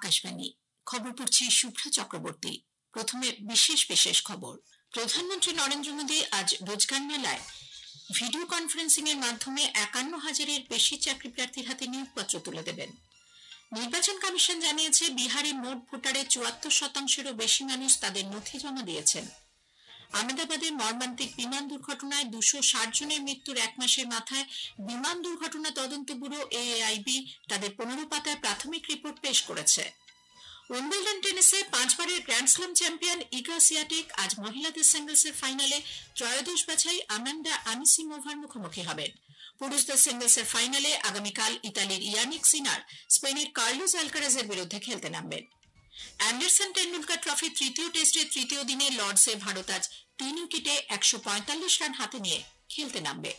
আকাশবাণী খবর পড়ছি শুভ্রা চক্রবর্তী। প্রথমে বিশেষ খবর। প্রধানমন্ত্রী নরেন্দ্র মোদী আজ রোজগার মেলায় ভিডিও কনফারেন্সিং এর মাধ্যমে 51,000-এর বেশি চাকরি প্রার্থীর হাতে নিয়োগপত্র তুলে দেবেন। নির্বাচন কমিশন জানিয়েছে বিহারে মোট ভোটারের 74%-এরও বেশি মানুষ তাদের নথি জমা দিয়েছেন। আহমেদাবাদে মর্মান্তিক বিমান দুর্ঘটনায় 260 জনের মৃত্যুর এক মাসের মাথায় বিমান দুর্ঘটনা তদন্ত ব্যুরো এএআইবি তাদের 15 পাতায় প্রাথমিক রিপোর্ট পেশ করেছে। উইম্বলডন টেনিসে 5 বারের grand slam champion Iga Swiatek আজ মহিলাদের সিঙ্গলসের ফাইনালে ত্রয়োদশ বাছাই আমান্ডা আনিসিমোভার মুখোমুখি হবেন। পুরুষদের সিঙ্গলসের ফাইনালে আগামীকাল ইতালির ইয়ানিক সিনার স্পেনের কার্লোস আলকারাজের বিরুদ্ধে খেলতে নামবেন। অ্যান্ডারসন টেন্ডুলকার ট্রফি তৃতীয় টেস্টের তৃতীয় দিনে লর্ডসে ভারত আজ 3 উইকেটে 145 রান হাতে নিয়ে খেলতে নামবে।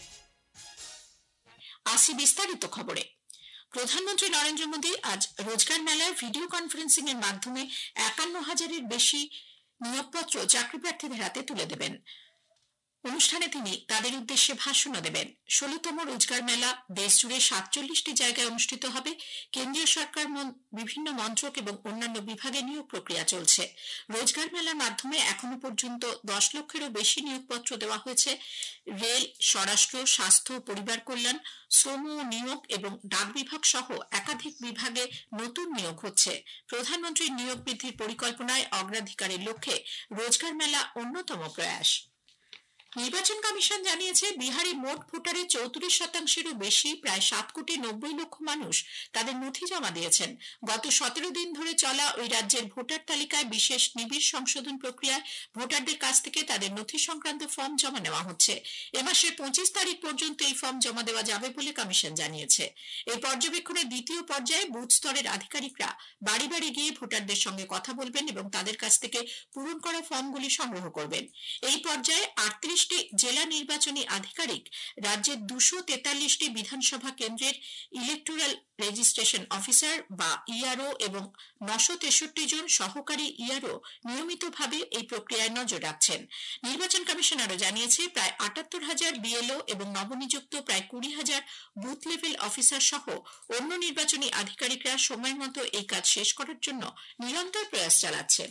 আসি বিস্তারিত খবরে। প্রধানমন্ত্রী নরেন্দ্র মোদী আজ রোজগার মেলায় ভিডিও কনফারেন্সিং এর মাধ্যমে 51,000-এর বেশি নিয়োগপত্র চাকরি প্রার্থীদের হাতে তুলে দেবেন। অনুষ্ঠানে তিনি তাদের উদ্দেশ্যে ভাষণ দেবেন। 16তম রোজগার মেলা দেশ জুড়ে 47টি জায়গায় অনুষ্ঠিত হবে। কেন্দ্রীয় সরকার বিভিন্ন মন্ত্রক এবং অন্যান্য বিভাগে নিয়োগ প্রক্রিয়া চলছে। রোজগার মেলার মাধ্যমে এখনো পর্যন্ত 10 লক্ষেরও বেশি নিয়োগপত্র দেওয়া হয়েছে। রেল, স্বরাষ্ট্র, স্বাস্থ্য, পরিবার কল্যাণ, শ্রম ও নিয়োগ এবং ডাক বিভাগ সহ একাধিক বিভাগে নতুন নিয়োগ হচ্ছে। প্রধানমন্ত্রীর নিয়োগ বৃদ্ধির পরিকল্পনায় অগ্রাধিকারের লক্ষ্যে রোজগার মেলা অন্যতম প্রয়াস। নির্বাচন কমিশন জানিয়েছে বিহারে মোট ভোটারের 34%-এরও বেশি প্রায় 7,90,00,000 মানুষ তাদের নথি জমা দিয়েছেন। গত 17 দিন ধরে চলা ওই রাজ্যের ভোটার তালিকায় বিশেষ নিবিড় সংশোধন প্রক্রিয়ায় ভোটারদের কাছ থেকে তাদের নথি সংক্রান্ত ফর্ম জমা নেওয়া হচ্ছে। এ মাসের 25 তারিখ পর্যন্ত এই ফর্ম জমা দেওয়া যাবে বলে কমিশন জানিয়েছে। এই পর্যবেক্ষণের দ্বিতীয় পর্যায়ে বুথ স্তরের আধিকারিকরা বাড়ি বাড়ি গিয়ে ভোটারদের সঙ্গে কথা বলবেন এবং তাদের কাছ থেকে পূরণ করা ফর্মগুলি সংগ্রহ করবেন। এই পর্যায়ে 38টি জেলা নির্বাচনী আধিকারিক রাজ্যের 243টি বিধানসভা কেন্দ্রের ইলেকটোরাল রেজিস্ট্রেশন অফিসার বা ইআরও এবং 963 জন সহকারী ইআরও নিয়মিতভাবে এই প্রক্রিয়ায় নজর রাখছেন। নির্বাচন কমিশন আরও জানিয়েছে প্রায় 78,000 বিএলও এবং নবনিযুক্ত প্রায় 20,000 বুথ লেভেল অফিসার সহ অন্য নির্বাচনী আধিকারিকরা সময় মতো এই কাজ শেষ করার জন্য নিরন্তর প্রয়াস চালাচ্ছেন।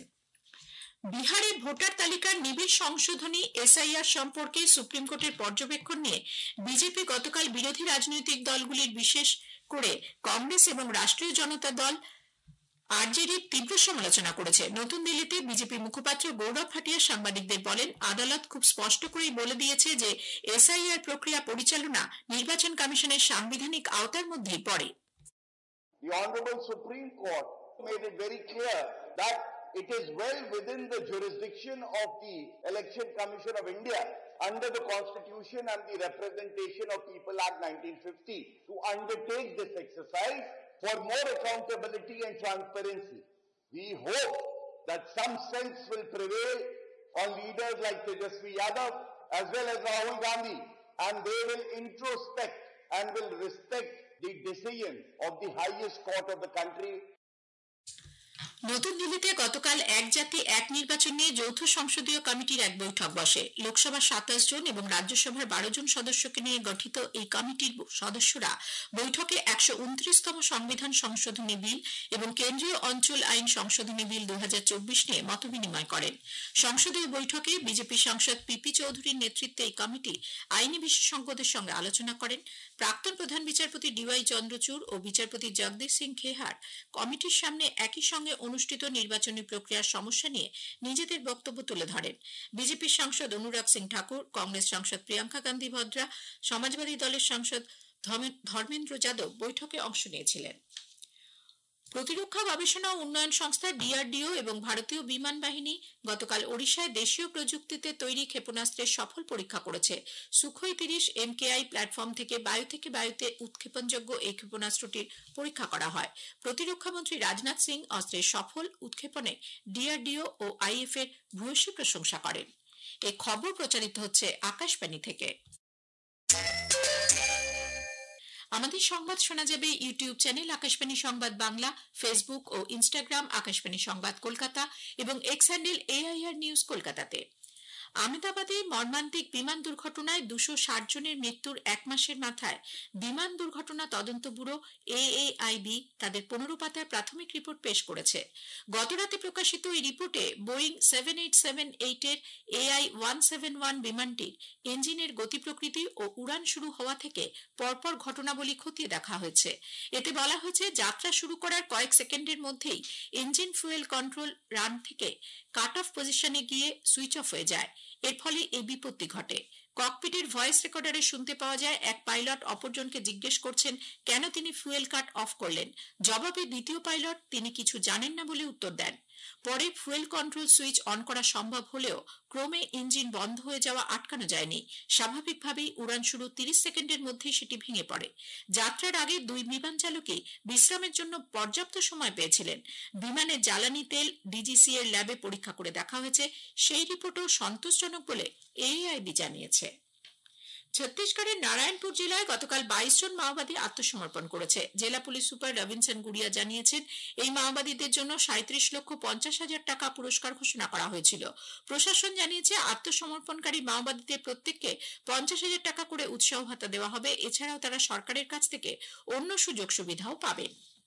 বিহারে ভোটার তালিকার নিবিড় সংশোধনী এসআইআর সম্পর্কে সুপ্রিম কোর্টের পর্যবেক্ষণ নিয়ে বিজেপি গতকাল বিরোধী রাজনৈতিক দলগুলির বিশেষ করে কংগ্রেস এবং রাষ্ট্রীয় জনতা দল আরজেডির তীব্র সমালোচনা করেছে। নতুন দিল্লিতে বিজেপি মুখপাত্র গৌরব ভাটিয়া সাংবাদিকদের বলেন, আদালত খুব স্পষ্ট করেই বলে দিয়েছে যে এসআইআর প্রক্রিয়া পরিচালনা নির্বাচন কমিশনের সাংবিধানিক আওতার মধ্যেই পড়ে। The Honorable Supreme Court made it very clear that it is well within the jurisdiction of the Election Commission of India under the Constitution and the Representation of People Act 1950 to undertake this exercise for more accountability and transparency. We hope that some sense will prevail on leaders like Tejasvi Yadav as well as Rahul Gandhi, and they will introspect and will respect the decision of the highest court of the country. নতুন দিল্লিতে গতকাল এক জাতি এক নির্বাচন নিয়ে যৌথ সংসদীয় কমিটির এক বৈঠক বসে। লোকসভার 27 জন এবং রাজ্যসভার 12 জন সদস্যকে নিয়ে গঠিত এই কমিটির সদস্যরা বৈঠকে 129তম সংবিধান সংশোধনী বিল এবং কেন্দ্রীয় অঞ্চল আইন সংশোধনী বিল 2024 নিয়ে মতবিনিময় করেন। সংসদীয় বৈঠকে বিজেপি সাংসদ পিপি চৌধুরীর নেতৃত্বে এই কমিটি আইনি বিশেষজ্ঞদের সঙ্গে আলোচনা করেন। প্রাক্তন প্রধান বিচারপতি ডিওয়াই চন্দ্রচূড় ও বিচারপতি জগদীশ সিং খেহার কমিটির সামনে একই সঙ্গে অনুষ্ঠিত নির্বাচনী প্রক্রিয়ার সমস্যা নিয়ে নিজেদের বক্তব্য তুলে ধরেন। বিজেপির সাংসদ অনুরাগ সিং ঠাকুর, কংগ্রেস সাংসদ প্রিয়াঙ্কা গান্ধী ভদ্রা, সমাজবাদী দলের সাংসদ ধর্মেন্দ্র যাদব বৈঠকে অংশ নিয়েছিলেন। প্রতিরক্ষা গবেষণা ও উন্নয়ন সংস্থা ডিআরডিও এবং ভারতীয় বিমান বাহিনী গতকাল ওড়িশায় দেশীয় প্রযুক্তিতে তৈরি ক্ষেপণাস্ত্রের সফল পরীক্ষা করেছে। সুখোই 30 এমকেআই প্ল্যাটফর্ম থেকে বায়ুতে উৎক্ষেপণযোগ্য এই ক্ষেপণাস্ত্রটির পরীক্ষা করা হয়। প্রতিরক্ষা মন্ত্রী রাজনাথ সিং অস্ত্রের সফল উৎক্ষেপণে ডিআরডিও ও আইএফ এর ভূয়সী প্রশংসা করেন। এই খবর প্রচারিত হচ্ছে আকাশবাণী থেকে। আমাদের সংবাদ শোনা যাবে YouTube channel Akashvani Sangbad Bangla, Facebook ও ইনস্টাগ্রাম আকাশবাণী সংবাদ কলকাতা এবং এক্স হ্যান্ডেল এআইআর নিউজ কলকাতাতে। আহমেদাবাদে মর্মান্তিক বিমান দুর্ঘটনায় 260 জনের মৃত্যুর এক মাসের মাথায় বিমান দুর্ঘটনা তদন্ত ব্যুরো এএআইবি তাদের 15 পাতার প্রাথমিক রিপোর্ট পেশ করেছে। গতরাতে প্রকাশিত এই রিপোর্টে বোয়িং 7878 এর AI-171 বিমানটির ইঞ্জিনের গতি প্রকৃতি ও উড়ান শুরু হওয়া থেকে পরপর ঘটনাবলী খতিয়ে দেখা হয়েছে। এতে বলা হয়েছে, যাত্রা শুরু করার কয়েক সেকেন্ডের মধ্যেই ইঞ্জিন ফুয়েল কন্ট্রোল রান থেকে কাট অফ পজিশনে গিয়ে সুইচ অফ হয়ে যায়। এর ফলে এই বিপত্তি ঘটে। ককপিটের ভয়েস রেকর্ডারে শুনতে পাওয়া যায়, এক পাইলট অপরজনকে জিজ্ঞেস করছেন কেন তিনি ফুয়েল কাট অফ করলেন। জবাবে দ্বিতীয় পাইলট তিনি কিছু জানেন না বলে উত্তর দেন। পরে ফুয়েল কন্ট্রোল সুইচ অন করা সম্ভব হলেও ক্রমে ইঞ্জিন বন্ধ হয়ে যাওয়া আটকানো যায়নি। স্বাভাবিকভাবেই উড়ান শুরু 30 সেকেন্ডের মধ্যেই সেটি ভেঙে পড়ে। যাত্রার আগে দুই বিমান চালকই বিশ্রামের জন্য পর্যাপ্ত সময় পেয়েছিলেন। বিমানের জ্বালানি তেল ডিজিসি এর ল্যাবে পরীক্ষা করে দেখা হয়েছে। সেই রিপোর্টও সন্তোষজনক বলে এআইবি জানিয়েছে। ছত্তিশগড়ের নারায়ণপুর জেলায় গতকাল 22 জন মাওবাদী আত্মসমর্পণ করেছে। জেলা পুলিশ সুপার রবিনসন গুড়িয়া জানিয়েছেন, এই মাওবাদীদের জন্য 37,50,000 টাকা পুরস্কার ঘোষণা করা হয়েছিল। প্রশাসন জানিয়েছে, আত্মসমর্পণকারী মাওবাদীদের প্রত্যেককে 50,000 টাকা করে উৎসাহ ভাতা দেওয়া হবে। এছাড়াও তারা সরকারের কাছ থেকে অন্য সুযোগ সুবিধাও পাবেন।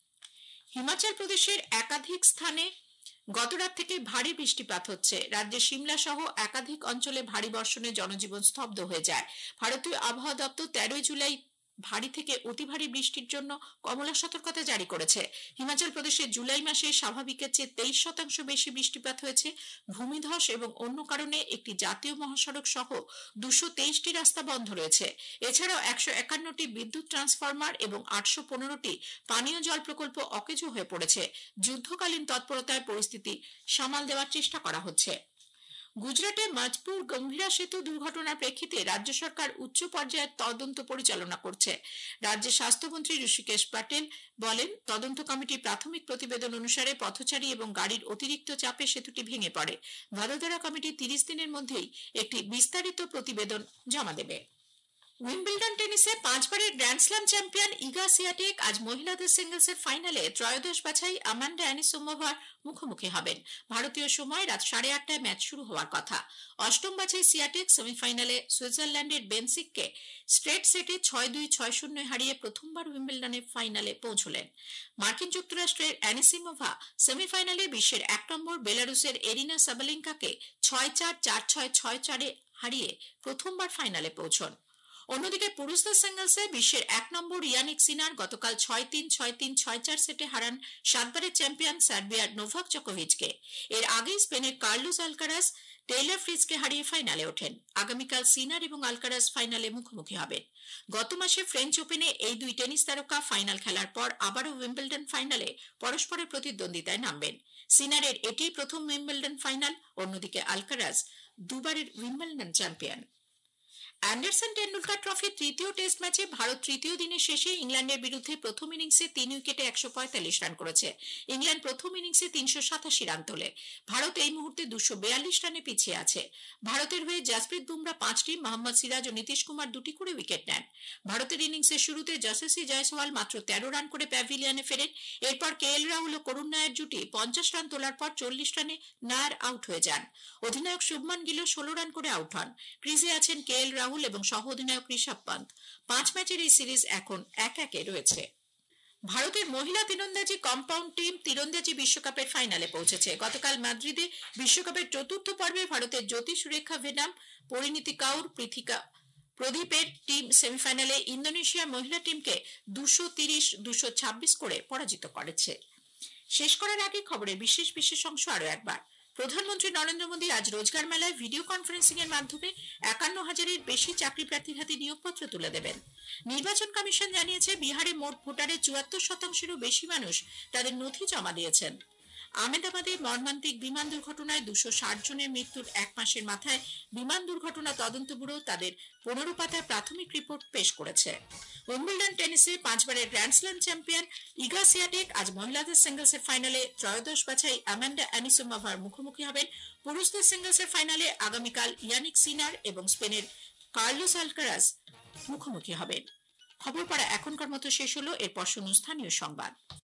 হিমাচল প্রদেশের একাধিক স্থানে গতরাত থেকে ভারী বৃষ্টিপাত হচ্ছে। রাজ্যের সিমলা সহ একাধিক অঞ্চলে ভারী বর্ষণে জনজীবন স্তব্ধ হয়ে যায়। ভারতীয় আবহাওয়া দপ্তর 13 জুলাই ভারী থেকে অতি ভারী বৃষ্টির জন্য কমলা সতর্কতা জারি করেছে। হিমাচল প্রদেশে জুলাই মাসে স্বাভাবিকের চেয়ে 23% বেশি বৃষ্টিপাত হয়েছে। ভূমিধস এবং অন্য কারণে একটি জাতীয় মহাসড়ক সহ 223টি রাস্তা বন্ধ রয়েছে। এছাড়াও 151টি বিদ্যুৎ ট্রান্সফরমার এবং 815টি পানীয় জল প্রকল্প অকেজো হয়ে পড়েছে। যুদ্ধকালীন তৎপরতায় পরিস্থিতি সামাল দেওয়ার চেষ্টা করা হচ্ছে। গুজরাটে মজপুর গম্ভীরা সেতু দুর্ঘটনার প্রেক্ষিতে রাজ্য সরকার উচ্চ পর্যায়ের তদন্ত পরিচালনা করছে। রাজ্যের স্বাস্থ্যমন্ত্রী ঋষিকেশ পাটেল বলেন, তদন্ত কমিটির প্রাথমিক প্রতিবেদন অনুসারে পথচারী এবং গাড়ির অতিরিক্ত চাপে সেতুটি ভেঙে পড়ে। ভাদোদরা কমিটি 30 দিনের মধ্যেই একটি বিস্তারিত প্রতিবেদন জমা দেবে। উইম্বলডন টেনিসে 5 বারের grand slam champion Iga Swiatek আজ মহিলাদের সিঙ্গলসের ফাইনালে ত্রয়োদশ বাছাই আমান্ডা অ্যানিসোমোভার মুখোমুখি হবেন। ভারতীয় সময় রাত 8:30টায় ম্যাচ শুরু হওয়ার কথা। অষ্টম বাছাই সিয়াটেক সেমিফাইনালে সুইজারল্যান্ডের বেনসিককে স্ট্রেট সেটে 6-2, 6-0 হারিয়ে প্রথমবার উইম্বলডনের ফাইনালে পৌঁছলেন। মার্কিন যুক্তরাষ্ট্রের অ্যানিসিমোভা সেমিফাইনালে বিশ্বের 1 নম্বর বেলারুসের এরিনা সাবালেঙ্কাকে 6-4, 4-6, 6-4 হারিয়ে প্রথমবার ফাইনালে পৌঁছন। অন্যদিকে পুরুষদের সিঙ্গলসে বিশ্বের 1 নম্বর ইয়ানিক সিনার গতকাল 6-3, 6-3, 6-4 সেটে হারান 7 বারের চ্যাম্পিয়ন সার্বিয়ার নোভাক জোকোভিচকে। এর আগেই স্পেনের কার্লোস আলকারাজ টেইলর ফ্রিজকে হারিয়ে ফাইনালে ওঠেন। আগামীকাল সিনার এবং আলকারাজ ফাইনালে মুখোমুখি হবেন। গত মাসে ফ্রেঞ্চ ওপেনে এই দুই টেনিস তারকা ফাইনাল খেলার পর আবারও উইম্বলডন ফাইনালে পরস্পরের প্রতিদ্বন্দ্বিতায় নামবেন। সিনারের এটি প্রথম উইম্বলডন ফাইনাল। অন্যদিকে আলকারাজ দুবারের উইম্বলডন চ্যাম্পিয়ন। অ্যান্ডারসন টেন্ডুলকার ট্রফির তৃতীয় টেস্ট ম্যাচে ভারত তৃতীয় দিনের শেষে ইংল্যান্ডের বিরুদ্ধে প্রথম ইনিংসে 3 উইকেটে 145 রান করেছে। ইংল্যান্ড প্রথম ইনিংসে 387 রান তোলে। ভারত এই মুহূর্তে 242 রানে পিছিয়ে আছে। ভারতের হয়ে জসপ্রীত বুমরা 5টি, মোহাম্মদ সিরাজ ও নীতিশ কুমার 2টি করে উইকেট নেন। ভারতের ইনিংসের শুরুতে যশস্বী জয়সওয়াল মাত্র 13 রান করে প্যাভিলিয়নে ফেরেন। এরপর কেএল রাহুল ও করুণ নায়ার জুটি 50 রান তোলার পর 40 রানে নায়ার আউট হয়ে যান। অধিনায়ক শুভমান গিল 16 রান করে আউট হন। ক্রিজে আছেন কেএল রাহুল এবং সহ অধিনায়ক ঋষভ পন্ত। 5 ম্যাচের এই সিরিজ এখন 1-1 রয়েছে। ভারতের মহিলা তীরন্দাজি কম্পাউন্ড টিম তীরন্দাজি বিশ্বকাপের ফাইনালে পৌঁছেছে। গতকাল মাদ্রিদে বিশ্বকাপের চতুর্থ পর্বে ভারতের জ্যোতি সুরেখা ভেনাম, পরিণীতি কাউর, প্রদীপের টিম সেমিফাইনালে ইন্দোনেশিয়ার মহিলা টিমকে 230-226 করে পরাজিত করেছে। শেষ করার আগে খবরের বিশেষ অংশ আরো একবার। প্রধানমন্ত্রী নরেন্দ্র মোদী আজ রোজগার মেলায় ভিডিও কনফারেন্সিং এর মাধ্যমে 51,000-এর বেশি চাকরি প্রার্থীর হাতে নিয়োগপত্র তুলে দেবেন। নির্বাচন কমিশন জানিয়েছে, বিহারে মোট ভোটারের 74%-এরও বেশি মানুষ তাদের নথি জমা দিয়েছেন। আহমেদাবাদে মর্মান্তিক বিমান দুর্ঘটনায় 260 জনের মৃত্যুর এক মাসের মাথায় বিমান দুর্ঘটনা তদন্ত ব্যুরো তাদের 15 পাতার প্রাথমিক রিপোর্ট পেশ করেছে। উইম্বলডন টেনিসে 5 বারের grand slam champion Iga Swiatek আজ মহিলাদের সিঙ্গলসের ফাইনালে ত্রয়োদশ বাছাই আমান্ডা অ্যানিসোমোভার মুখোমুখি হবেন। পুরুষদের সিঙ্গলসের ফাইনালে আগামীকাল ইয়ানিক সিনার এবং স্পেনের কার্লোস আলকারাজ মুখোমুখি হবেন। খবর পড়া এখনকার মতো শেষ হলো। এরপর শুনুন স্থানীয় সংবাদ।